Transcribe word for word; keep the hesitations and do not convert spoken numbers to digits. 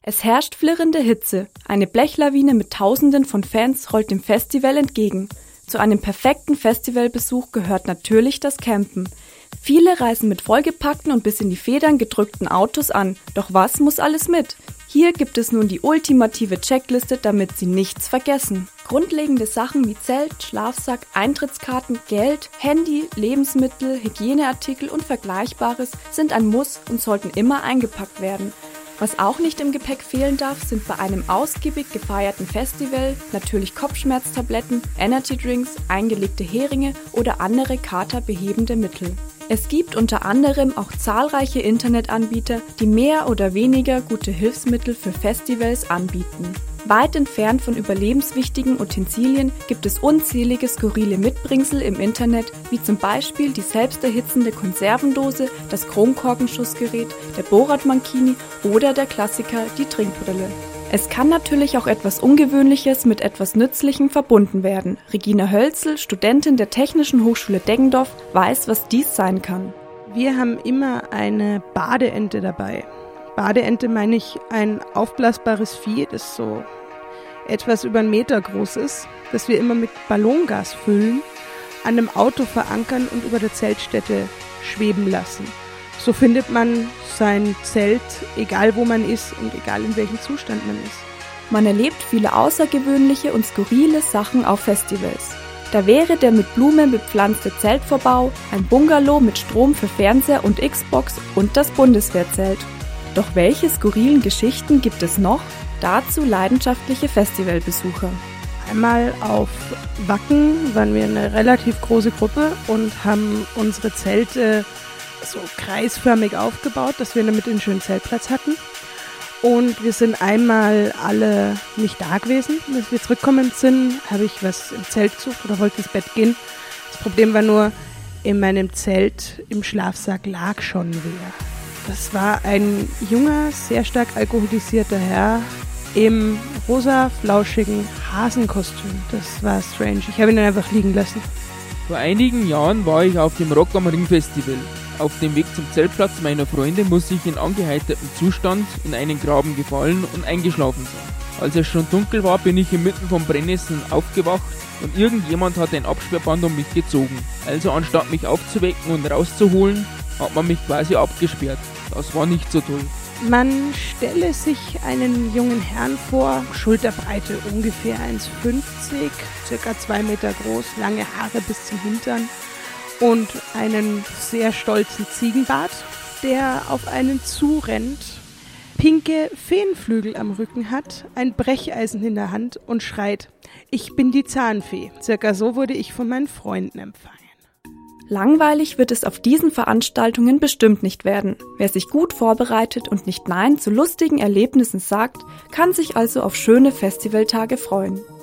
Es herrscht flirrende Hitze. Eine Blechlawine mit Tausenden von Fans rollt dem Festival entgegen. Zu einem perfekten Festivalbesuch gehört natürlich das Campen. Viele reisen mit vollgepackten und bis in die Federn gedrückten Autos an. Doch was muss alles mit? Hier gibt es nun die ultimative Checkliste, damit Sie nichts vergessen. Grundlegende Sachen wie Zelt, Schlafsack, Eintrittskarten, Geld, Handy, Lebensmittel, Hygieneartikel und Vergleichbares sind ein Muss und sollten immer eingepackt werden. Was auch nicht im Gepäck fehlen darf, sind bei einem ausgiebig gefeierten Festival natürlich Kopfschmerztabletten, Energydrinks, eingelegte Heringe oder andere katerbehebende Mittel. Es gibt unter anderem auch zahlreiche Internetanbieter, die mehr oder weniger gute Hilfsmittel für Festivals anbieten. Weit entfernt von überlebenswichtigen Utensilien gibt es unzählige skurrile Mitbringsel im Internet, wie zum Beispiel die selbsterhitzende Konservendose, das Chromkorkenschussgerät, der Borat-Mankini oder der Klassiker, die Trinkbrille. Es kann natürlich auch etwas Ungewöhnliches mit etwas Nützlichem verbunden werden. Regina Hölzel, Studentin der Technischen Hochschule Deggendorf, weiß, was dies sein kann. Wir haben immer eine Badeente dabei. Badeente meine ich ein aufblasbares Vieh, das so etwas über einen Meter groß ist, das wir immer mit Ballongas füllen, an einem Auto verankern und über der Zeltstätte schweben lassen. So findet man sein Zelt, egal wo man ist und egal in welchem Zustand man ist. Man erlebt viele außergewöhnliche und skurrile Sachen auf Festivals. Da wäre der mit Blumen bepflanzte Zeltvorbau, ein Bungalow mit Strom für Fernseher und Xbox und das Bundeswehrzelt. Doch welche skurrilen Geschichten gibt es noch? Dazu leidenschaftliche Festivalbesucher. Einmal auf Wacken waren wir eine relativ große Gruppe und haben unsere Zelte so kreisförmig aufgebaut, dass wir damit einen schönen Zeltplatz hatten. Und wir sind einmal alle nicht da gewesen. Als wir zurückgekommen sind, habe ich was im Zelt gesucht oder wollte ins Bett gehen. Das Problem war nur, in meinem Zelt im Schlafsack lag schon wer. Das war ein junger, sehr stark alkoholisierter Herr im rosa, flauschigen Hasenkostüm. Das war strange. Ich habe ihn dann einfach liegen lassen. Vor einigen Jahren war ich auf dem Rock am Ring Festival. Auf dem Weg zum Zeltplatz meiner Freunde muss ich in angeheitertem Zustand in einen Graben gefallen und eingeschlafen sein. Als es schon dunkel war, bin ich inmitten vom Brennnesseln aufgewacht und irgendjemand hat ein Absperrband um mich gezogen. Also anstatt mich aufzuwecken und rauszuholen, hat man mich quasi abgesperrt. Das war nicht so toll. Man stelle sich einen jungen Herrn vor, Schulterbreite ungefähr eins fünfzig, circa zwei Meter groß, lange Haare bis zum Hintern und einen sehr stolzen Ziegenbart, der auf einen zurennt, pinke Feenflügel am Rücken hat, ein Brecheisen in der Hand und schreit: Ich bin die Zahnfee. Circa so wurde ich von meinen Freunden empfangen. Langweilig wird es auf diesen Veranstaltungen bestimmt nicht werden. Wer sich gut vorbereitet und nicht Nein zu lustigen Erlebnissen sagt, kann sich also auf schöne Festivaltage freuen.